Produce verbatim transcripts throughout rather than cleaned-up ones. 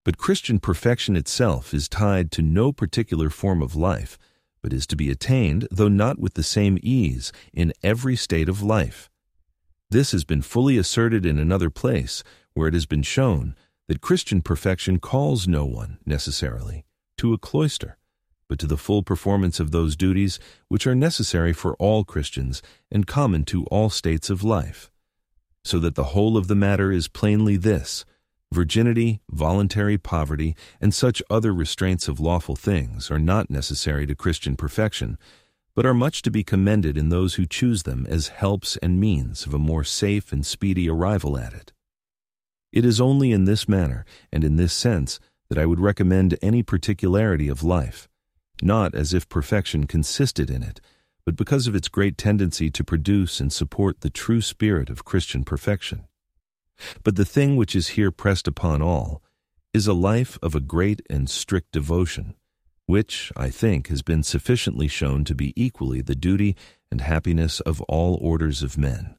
But Christian perfection itself is tied to no particular form of life, but is to be attained, though not with the same ease, in every state of life. This has been fully asserted in another place, where it has been shown that Christian perfection calls no one, necessarily, to a cloister, but to the full performance of those duties which are necessary for all Christians and common to all states of life. So that the whole of the matter is plainly this: virginity, voluntary poverty, and such other restraints of lawful things are not necessary to Christian perfection, but are much to be commended in those who choose them as helps and means of a more safe and speedy arrival at it. It is only in this manner and in this sense that I would recommend any particularity of life, not as if perfection consisted in it, but because of its great tendency to produce and support the true spirit of Christian perfection. But the thing which is here pressed upon all is a life of a great and strict devotion, which, I think, has been sufficiently shown to be equally the duty and happiness of all orders of men.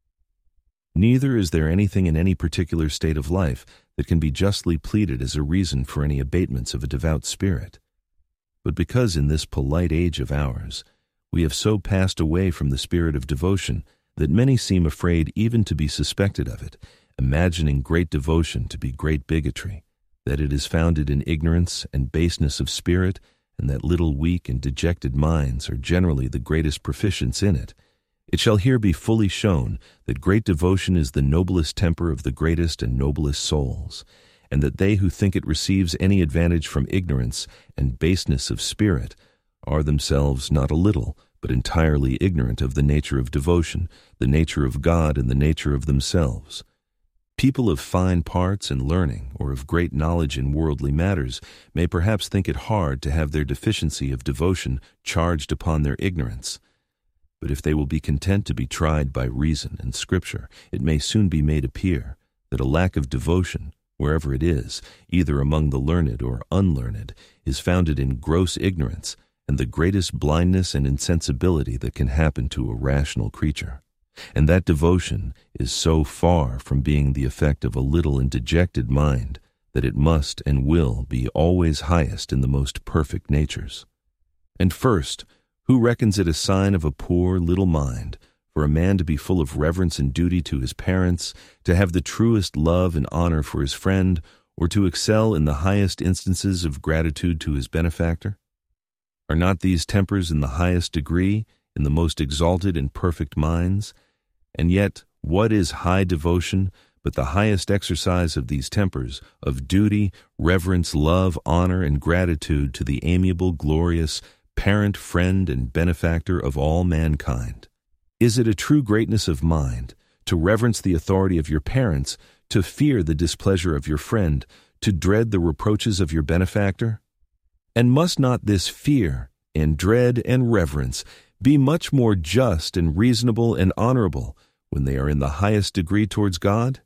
Neither is there anything in any particular state of life that can be justly pleaded as a reason for any abatements of a devout spirit. But because in this polite age of ours we have so passed away from the spirit of devotion that many seem afraid even to be suspected of it, imagining great devotion to be great bigotry, that it is founded in ignorance and baseness of spirit, and that little weak and dejected minds are generally the greatest proficients in it, it shall here be fully shown that great devotion is the noblest temper of the greatest and noblest souls, and that they who think it receives any advantage from ignorance and baseness of spirit are themselves not a little, but entirely ignorant of the nature of devotion, the nature of God, and the nature of themselves. People of fine parts and learning, or of great knowledge in worldly matters, may perhaps think it hard to have their deficiency of devotion charged upon their ignorance. But if they will be content to be tried by reason and Scripture, it may soon be made appear that a lack of devotion, wherever it is, either among the learned or unlearned, is founded in gross ignorance and the greatest blindness and insensibility that can happen to a rational creature. And that devotion is so far from being the effect of a little and dejected mind that it must and will be always highest in the most perfect natures. And first, who reckons it a sign of a poor little mind for a man to be full of reverence and duty to his parents, to have the truest love and honor for his friend, or to excel in the highest instances of gratitude to his benefactor? Are not these tempers in the highest degree, in the most exalted and perfect minds? And yet, what is high devotion but the highest exercise of these tempers, of duty, reverence, love, honor, and gratitude to the amiable, glorious, parent, friend, and benefactor of all mankind? Is it a true greatness of mind to reverence the authority of your parents, to fear the displeasure of your friend, to dread the reproaches of your benefactor? And must not this fear and dread and reverence be much more just and reasonable and honorable when they are in the highest degree towards God?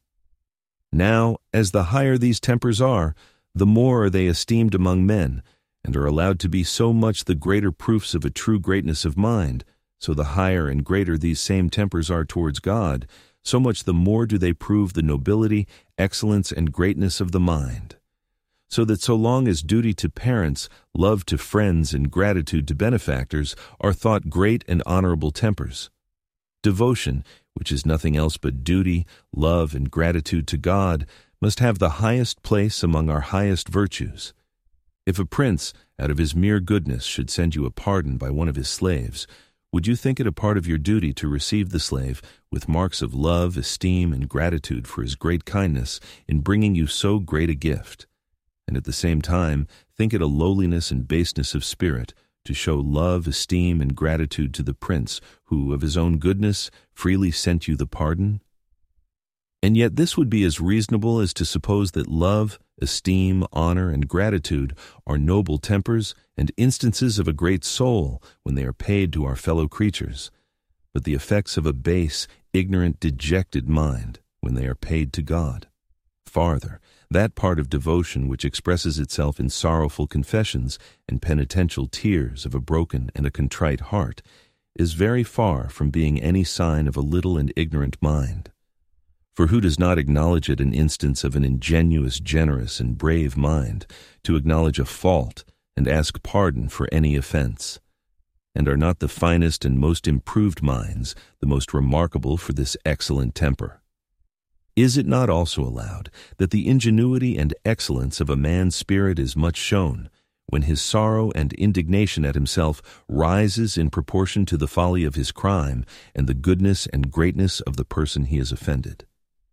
Now, as the higher these tempers are, the more are they esteemed among men, and are allowed to be so much the greater proofs of a true greatness of mind, so the higher and greater these same tempers are towards God, so much the more do they prove the nobility, excellence, and greatness of the mind. So that so long as duty to parents, love to friends, and gratitude to benefactors are thought great and honorable tempers, devotion, which is nothing else but duty, love, and gratitude to God, must have the highest place among our highest virtues. If a prince, out of his mere goodness, should send you a pardon by one of his slaves, would you think it a part of your duty to receive the slave with marks of love, esteem, and gratitude for his great kindness in bringing you so great a gift, and at the same time think it a lowliness and baseness of spirit to show love, esteem, and gratitude to the prince who, of his own goodness, freely sent you the pardon? And yet this would be as reasonable as to suppose that love, esteem, honor, and gratitude are noble tempers and instances of a great soul when they are paid to our fellow creatures, but the effects of a base, ignorant, dejected mind when they are paid to God. Farther, that part of devotion which expresses itself in sorrowful confessions and penitential tears of a broken and a contrite heart is very far from being any sign of a little and ignorant mind. For who does not acknowledge it an instance of an ingenuous, generous, and brave mind, to acknowledge a fault and ask pardon for any offense? And are not the finest and most improved minds the most remarkable for this excellent temper? Is it not also allowed that the ingenuity and excellence of a man's spirit is much shown, when his sorrow and indignation at himself rises in proportion to the folly of his crime and the goodness and greatness of the person he has offended?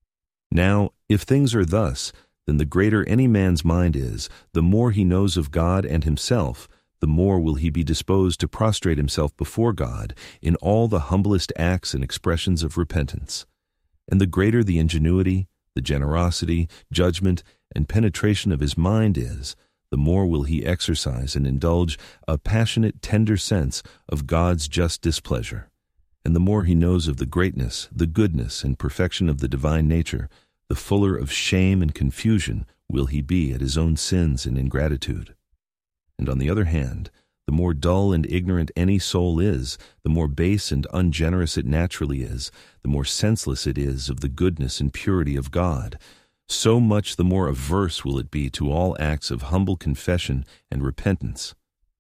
Now, if things are thus, then the greater any man's mind is, the more he knows of God and himself, the more will he be disposed to prostrate himself before God in all the humblest acts and expressions of repentance. And the greater the ingenuity, the generosity, judgment, and penetration of his mind is, the more will he exercise and indulge a passionate, tender sense of God's just displeasure. And the more he knows of the greatness, the goodness, and perfection of the divine nature, the fuller of shame and confusion will he be at his own sins and ingratitude. And on the other hand, the more dull and ignorant any soul is, the more base and ungenerous it naturally is, the more senseless it is of the goodness and purity of God, so much the more averse will it be to all acts of humble confession and repentance.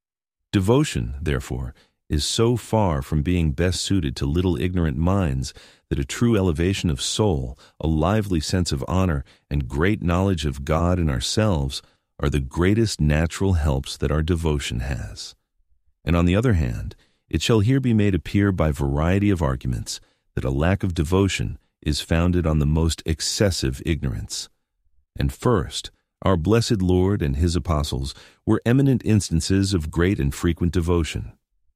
Devotion, therefore, is so far from being best suited to little ignorant minds that a true elevation of soul, a lively sense of honor, and great knowledge of God and ourselves are the greatest natural helps that our devotion has. And on the other hand, it shall here be made appear by variety of arguments that a lack of devotion is founded on the most excessive ignorance. And first, our blessed Lord and his apostles were eminent instances of great and frequent devotion.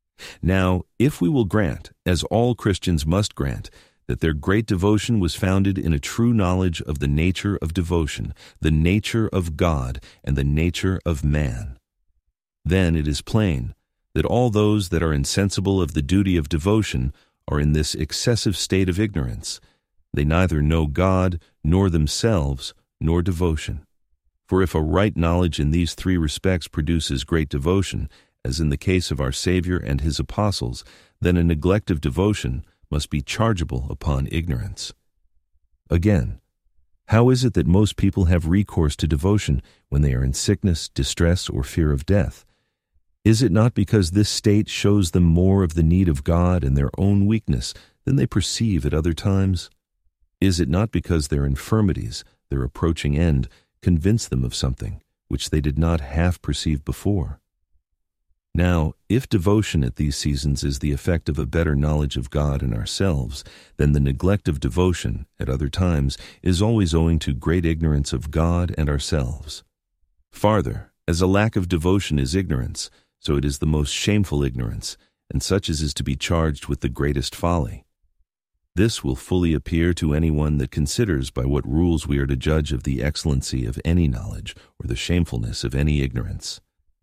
Now, if we will grant, as all Christians must grant, that their great devotion was founded in a true knowledge of the nature of devotion, the nature of God, and the nature of man, then it is plain that all those that are insensible of the duty of devotion are in this excessive state of ignorance. They neither know God, nor themselves, nor devotion. For if a right knowledge in these three respects produces great devotion, as in the case of our Savior and his apostles, then a neglect of devotion must be chargeable upon ignorance. Again, how is it that most people have recourse to devotion when they are in sickness, distress, or fear of death? Is it not because this state shows them more of the need of God and their own weakness than they perceive at other times? Is it not because their infirmities, their approaching end, convince them of something which they did not half perceive before? Now, if devotion at these seasons is the effect of a better knowledge of God and ourselves, then the neglect of devotion at other times is always owing to great ignorance of God and ourselves. Farther, as a lack of devotion is ignorance, so it is the most shameful ignorance, and such as is to be charged with the greatest folly. This will fully appear to anyone that considers by what rules we are to judge of the excellency of any knowledge or the shamefulness of any ignorance.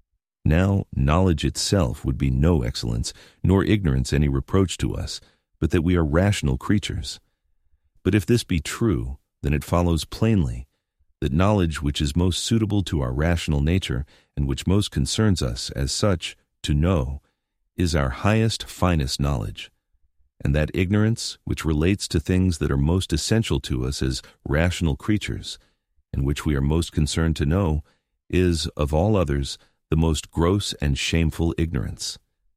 Now, knowledge itself would be no excellence, nor ignorance any reproach to us, but that we are rational creatures. But if this be true, then it follows plainly that knowledge which is most suitable to our rational nature, and which most concerns us as such to know, is our highest, finest knowledge, and that ignorance which relates to things that are most essential to us as rational creatures, and which we are most concerned to know, is, of all others, the most gross and shameful ignorance.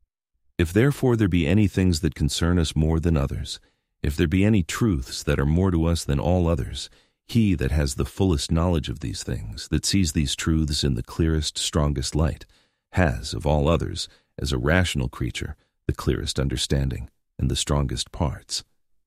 If therefore there be any things that concern us more than others, if there be any truths that are more to us than all others, he that has the fullest knowledge of these things, that sees these truths in the clearest, strongest light, has, of all others, as a rational creature, the clearest understanding and the strongest parts.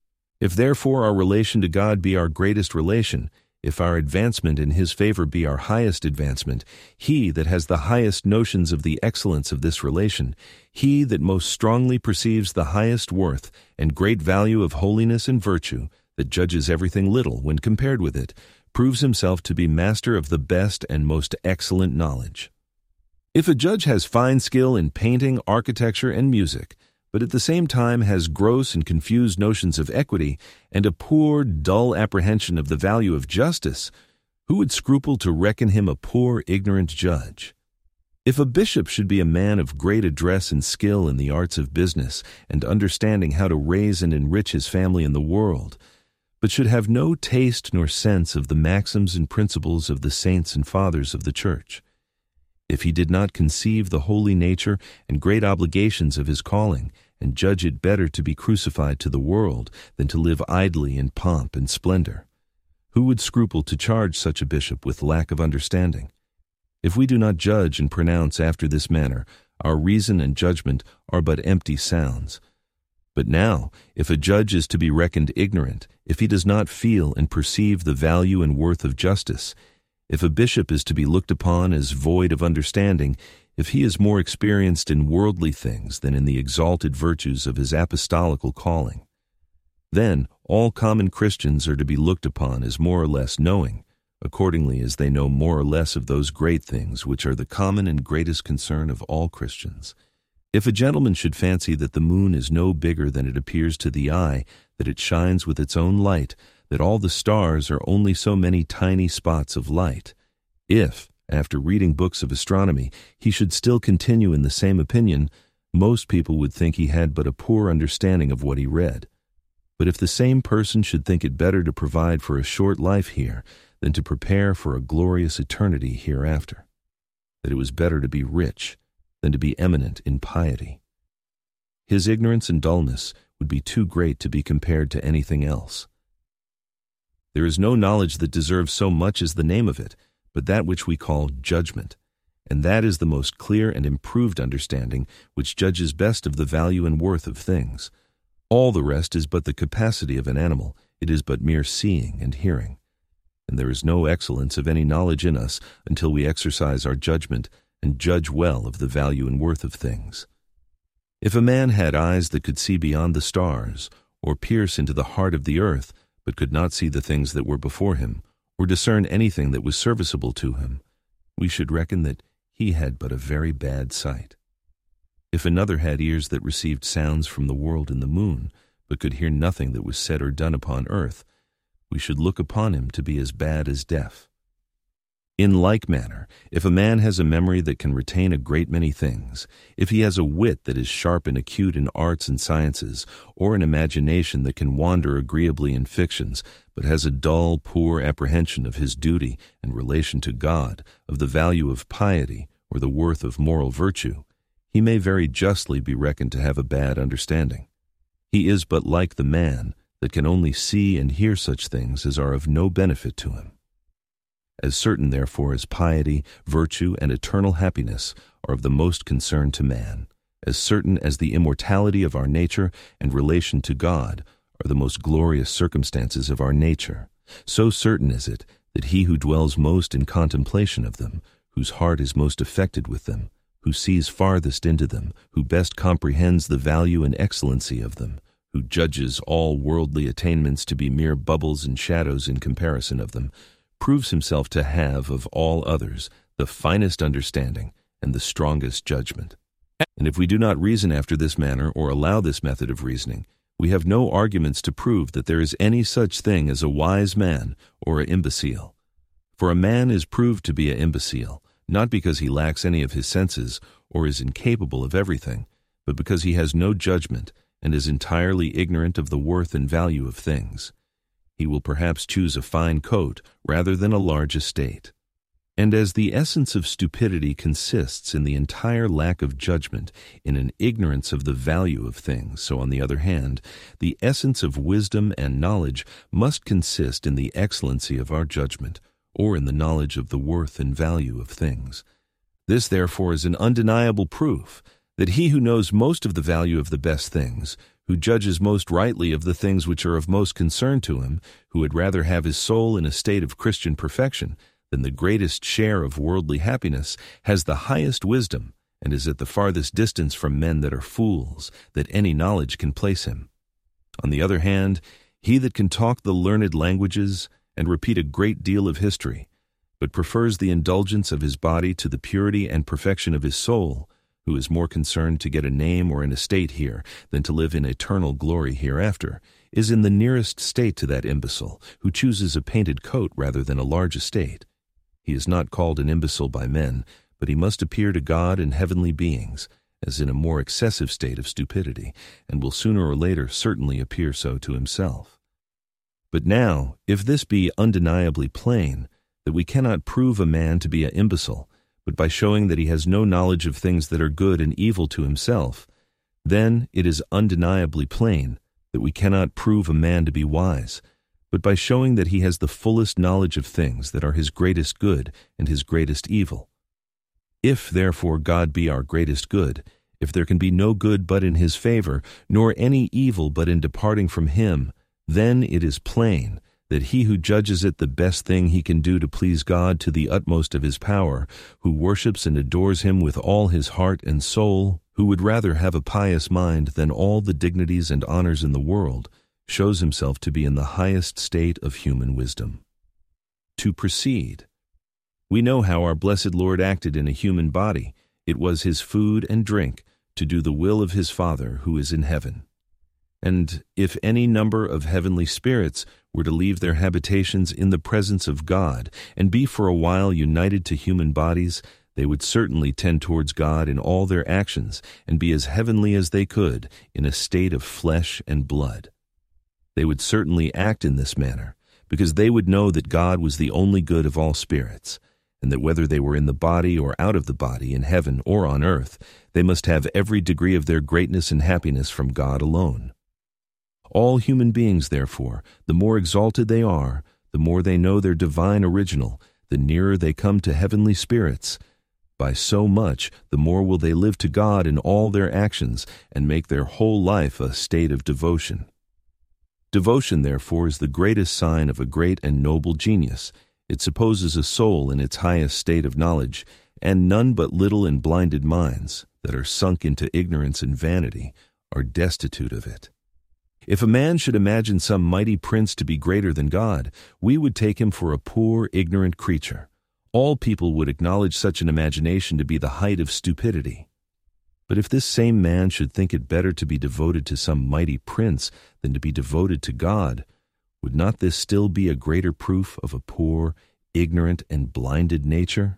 If therefore our relation to God be our greatest relation, if our advancement in his favor be our highest advancement, he that has the highest notions of the excellence of this relation, he that most strongly perceives the highest worth and great value of holiness and virtue, that judges everything little when compared with it, proves himself to be master of the best and most excellent knowledge. If a judge has fine skill in painting, architecture, and music, but at the same time has gross and confused notions of equity and a poor, dull apprehension of the value of justice, who would scruple to reckon him a poor, ignorant judge? If a bishop should be a man of great address and skill in the arts of business and understanding how to raise and enrich his family in the world, but should have no taste nor sense of the maxims and principles of the saints and fathers of the Church. If he did not conceive the holy nature and great obligations of his calling, and judge it better to be crucified to the world than to live idly in pomp and splendor, who would scruple to charge such a bishop with lack of understanding? If we do not judge and pronounce after this manner, our reason and judgment are but empty sounds. But now, if a judge is to be reckoned ignorant, if he does not feel and perceive the value and worth of justice, if a bishop is to be looked upon as void of understanding, if he is more experienced in worldly things than in the exalted virtues of his apostolical calling, then all common Christians are to be looked upon as more or less knowing, accordingly as they know more or less of those great things which are the common and greatest concern of all Christians. If a gentleman should fancy that the moon is no bigger than it appears to the eye, that it shines with its own light, that all the stars are only so many tiny spots of light, if, after reading books of astronomy, he should still continue in the same opinion, most people would think he had but a poor understanding of what he read. But if the same person should think it better to provide for a short life here than to prepare for a glorious eternity hereafter, that it was better to be rich than to be eminent in piety, his ignorance and dullness would be too great to be compared to anything else. There is no knowledge that deserves so much as the name of it, but that which we call judgment, and that is the most clear and improved understanding which judges best of the value and worth of things. All the rest is but the capacity of an animal, it is but mere seeing and hearing. And there is no excellence of any knowledge in us until we exercise our judgment and judge well of the value and worth of things. If a man had eyes that could see beyond the stars, or pierce into the heart of the earth, but could not see the things that were before him, or discern anything that was serviceable to him, we should reckon that he had but a very bad sight. If another had ears that received sounds from the world and the moon, but could hear nothing that was said or done upon earth, we should look upon him to be as bad as deaf. In like manner, if a man has a memory that can retain a great many things, if he has a wit that is sharp and acute in arts and sciences, or an imagination that can wander agreeably in fictions, but has a dull, poor apprehension of his duty and relation to God, of the value of piety, or the worth of moral virtue, he may very justly be reckoned to have a bad understanding. He is but like the man that can only see and hear such things as are of no benefit to him. As certain, therefore, as piety, virtue, and eternal happiness are of the most concern to man, as certain as the immortality of our nature and relation to God are the most glorious circumstances of our nature, so certain is it that he who dwells most in contemplation of them, whose heart is most affected with them, who sees farthest into them, who best comprehends the value and excellency of them, who judges all worldly attainments to be mere bubbles and shadows in comparison of them, proves himself to have, of all others, the finest understanding and the strongest judgment. And if we do not reason after this manner or allow this method of reasoning, we have no arguments to prove that there is any such thing as a wise man or an imbecile. For a man is proved to be an imbecile, not because he lacks any of his senses or is incapable of everything, but because he has no judgment and is entirely ignorant of the worth and value of things. He will perhaps choose a fine coat rather than a large estate. And as the essence of stupidity consists in the entire lack of judgment, in an ignorance of the value of things, so on the other hand, the essence of wisdom and knowledge must consist in the excellency of our judgment, or in the knowledge of the worth and value of things. This, therefore, is an undeniable proof that he who knows most of the value of the best things, who judges most rightly of the things which are of most concern to him, who would rather have his soul in a state of Christian perfection than the greatest share of worldly happiness, has the highest wisdom, and is at the farthest distance from men that are fools, that any knowledge can place him. On the other hand, he that can talk the learned languages and repeat a great deal of history, but prefers the indulgence of his body to the purity and perfection of his soul, who is more concerned to get a name or an estate here than to live in eternal glory hereafter, is in the nearest state to that imbecile who chooses a painted coat rather than a large estate. He is not called an imbecile by men, but he must appear to God and heavenly beings as in a more excessive state of stupidity, and will sooner or later certainly appear so to himself. But now, if this be undeniably plain, that we cannot prove a man to be an imbecile, but by showing that he has no knowledge of things that are good and evil to himself, then it is undeniably plain that we cannot prove a man to be wise, but by showing that he has the fullest knowledge of things that are his greatest good and his greatest evil. If, therefore, God be our greatest good, if there can be no good but in his favor, nor any evil but in departing from him, then it is plain that he who judges it the best thing he can do to please God to the utmost of his power, who worships and adores him with all his heart and soul, who would rather have a pious mind than all the dignities and honors in the world, shows himself to be in the highest state of human wisdom. To proceed. We know how our blessed Lord acted in a human body. It was his food and drink to do the will of his Father who is in heaven. And if any number of heavenly spirits were to leave their habitations in the presence of God and be for a while united to human bodies, they would certainly tend towards God in all their actions and be as heavenly as they could in a state of flesh and blood. They would certainly act in this manner, because they would know that God was the only good of all spirits, and that whether they were in the body or out of the body, in heaven or on earth, they must have every degree of their greatness and happiness from God alone. All human beings, therefore, the more exalted they are, the more they know their divine original, the nearer they come to heavenly spirits. By so much, the more will they live to God in all their actions and make their whole life a state of devotion. Devotion, therefore, is the greatest sign of a great and noble genius. It supposes a soul in its highest state of knowledge, and none but little and blinded minds, that are sunk into ignorance and vanity, are destitute of it. If a man should imagine some mighty prince to be greater than God, we would take him for a poor, ignorant creature. All people would acknowledge such an imagination to be the height of stupidity. But if this same man should think it better to be devoted to some mighty prince than to be devoted to God, would not this still be a greater proof of a poor, ignorant, and blinded nature?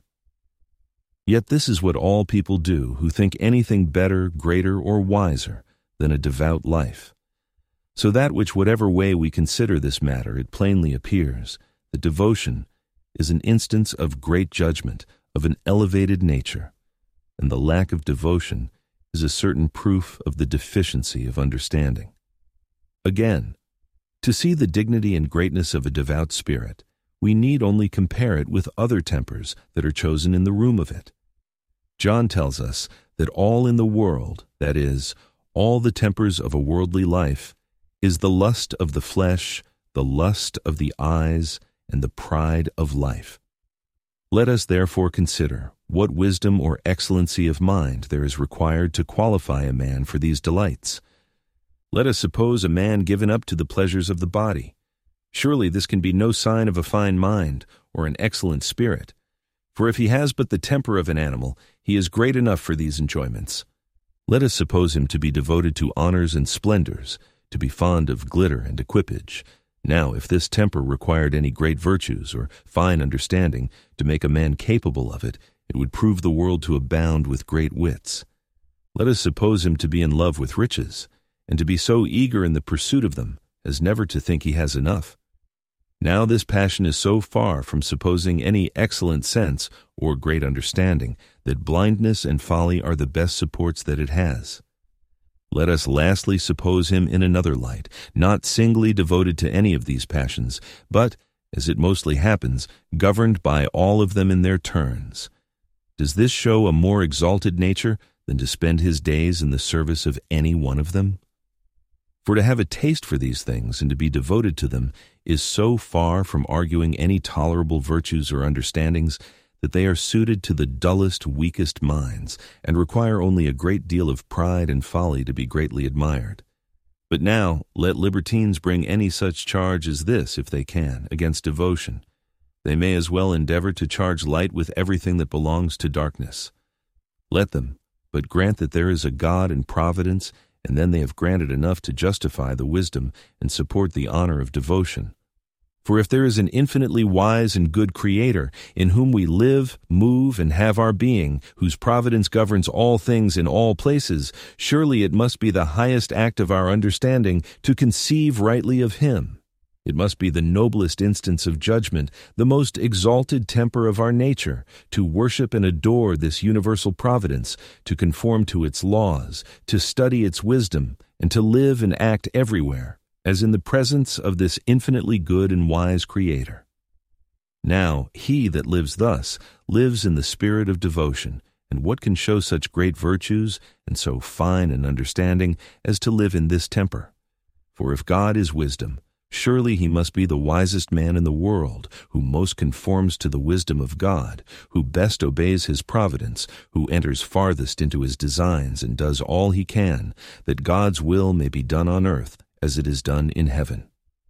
Yet this is what all people do who think anything better, greater, or wiser than a devout life. So that which whatever way we consider this matter, it plainly appears that devotion is an instance of great judgment, of an elevated nature, and the lack of devotion is a certain proof of the deficiency of understanding. Again, to see the dignity and greatness of a devout spirit, we need only compare it with other tempers that are chosen in the room of it. John tells us that all in the world, that is, all the tempers of a worldly life, is the lust of the flesh, the lust of the eyes, and the pride of life. Let us therefore consider what wisdom or excellency of mind there is required to qualify a man for these delights. Let us suppose a man given up to the pleasures of the body. Surely this can be no sign of a fine mind or an excellent spirit. For if he has but the temper of an animal, he is great enough for these enjoyments. Let us suppose him to be devoted to honors and splendors, to be fond of glitter and equipage. Now, if this temper required any great virtues or fine understanding to make a man capable of it, it would prove the world to abound with great wits. Let us suppose him to be in love with riches, and to be so eager in the pursuit of them as never to think he has enough. Now this passion is so far from supposing any excellent sense or great understanding that blindness and folly are the best supports that it has. Let us lastly suppose him in another light, not singly devoted to any of these passions, but, as it mostly happens, governed by all of them in their turns. Does this show a more exalted nature than to spend his days in the service of any one of them? For to have a taste for these things and to be devoted to them is so far from arguing any tolerable virtues or understandings that they are suited to the dullest, weakest minds, and require only a great deal of pride and folly to be greatly admired. But now let libertines bring any such charge as this, if they can, against devotion. They may as well endeavor to charge light with everything that belongs to darkness. Let them, but grant that there is a God and providence, and then they have granted enough to justify the wisdom and support the honor of devotion. For if there is an infinitely wise and good Creator, in whom we live, move, and have our being, whose providence governs all things in all places, surely it must be the highest act of our understanding to conceive rightly of Him. It must be the noblest instance of judgment, the most exalted temper of our nature, to worship and adore this universal providence, to conform to its laws, to study its wisdom, and to live and act everywhere, as in the presence of this infinitely good and wise Creator. Now, he that lives thus lives in the spirit of devotion, and what can show such great virtues and so fine an understanding as to live in this temper? For if God is wisdom, surely he must be the wisest man in the world, who most conforms to the wisdom of God, who best obeys his providence, who enters farthest into his designs and does all he can, that God's will may be done on earth as it is done in heaven.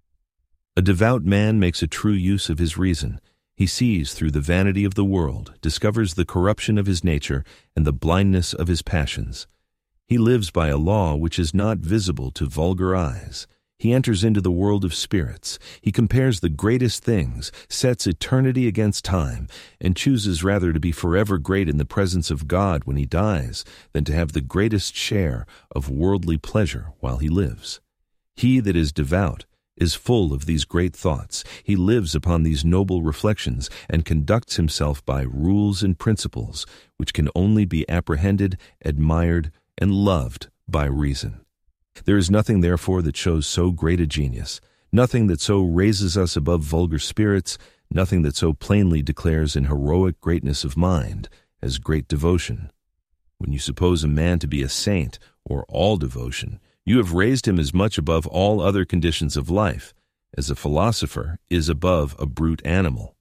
A devout man makes a true use of his reason. He sees through the vanity of the world, discovers the corruption of his nature and the blindness of his passions. He lives by a law which is not visible to vulgar eyes. He enters into the world of spirits. He compares the greatest things, sets eternity against time, and chooses rather to be forever great in the presence of God when he dies than to have the greatest share of worldly pleasure while he lives. He that is devout is full of these great thoughts. He lives upon these noble reflections and conducts himself by rules and principles which can only be apprehended, admired, and loved by reason. There is nothing, therefore, that shows so great a genius, nothing that so raises us above vulgar spirits, nothing that so plainly declares an heroic greatness of mind as great devotion. When you suppose a man to be a saint, or all devotion, you have raised him as much above all other conditions of life as a philosopher is above a brute animal.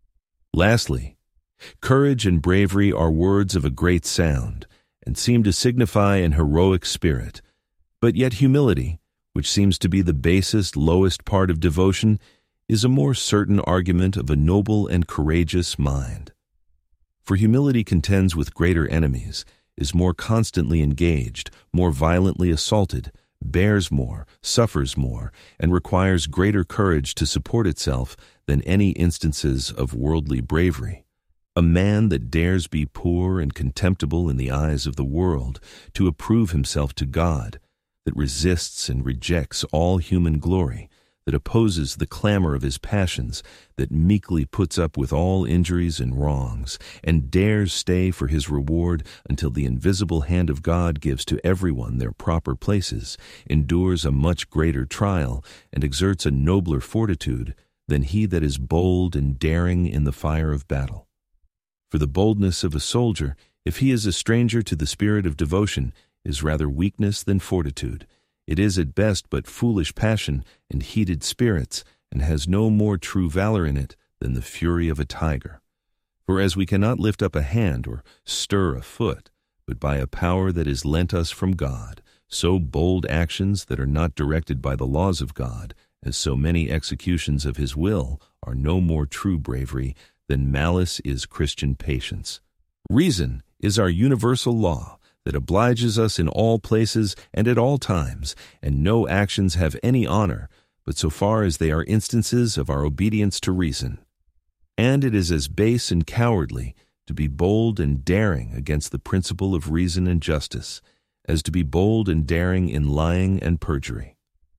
Lastly, courage and bravery are words of a great sound, and seem to signify an heroic spirit. But yet humility, which seems to be the basest, lowest part of devotion, is a more certain argument of a noble and courageous mind. For humility contends with greater enemies, is more constantly engaged, more violently assaulted, bears more, suffers more, and requires greater courage to support itself than any instances of worldly bravery. A man that dares be poor and contemptible in the eyes of the world, to approve himself to God, that resists and rejects all human glory, that opposes the clamor of his passions, that meekly puts up with all injuries and wrongs, and dares stay for his reward until the invisible hand of God gives to everyone their proper places, endures a much greater trial, and exerts a nobler fortitude than he that is bold and daring in the fire of battle. For the boldness of a soldier, if he is a stranger to the spirit of devotion, is rather weakness than fortitude. It is at best but foolish passion and heated spirits, and has no more true valor in it than the fury of a tiger. For as we cannot lift up a hand or stir a foot, but by a power that is lent us from God, so bold actions that are not directed by the laws of God, as so many executions of his will, are no more true bravery than malice is Christian patience. Reason is our universal law, that obliges us in all places and at all times, and no actions have any honor, but so far as they are instances of our obedience to reason. And it is as base and cowardly to be bold and daring against the principle of reason and justice, as to be bold and daring in lying and perjury.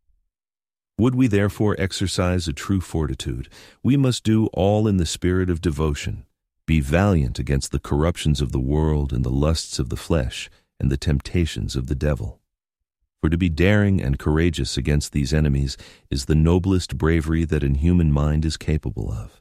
Would we therefore exercise a true fortitude, we must do all in the spirit of devotion. Be valiant against the corruptions of the world and the lusts of the flesh and the temptations of the devil. For to be daring and courageous against these enemies is the noblest bravery that an human mind is capable of.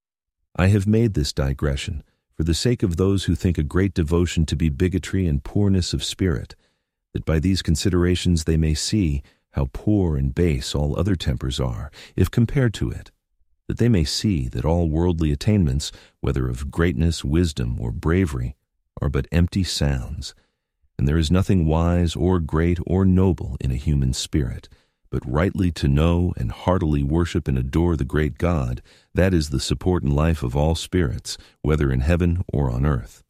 I have made this digression for the sake of those who think a great devotion to be bigotry and poorness of spirit, that by these considerations they may see how poor and base all other tempers are, if compared to it, that they may see that all worldly attainments, whether of greatness, wisdom, or bravery, are but empty sounds, and there is nothing wise or great or noble in a human spirit, but rightly to know and heartily worship and adore the great God, that is the support and life of all spirits, whether in heaven or on earth.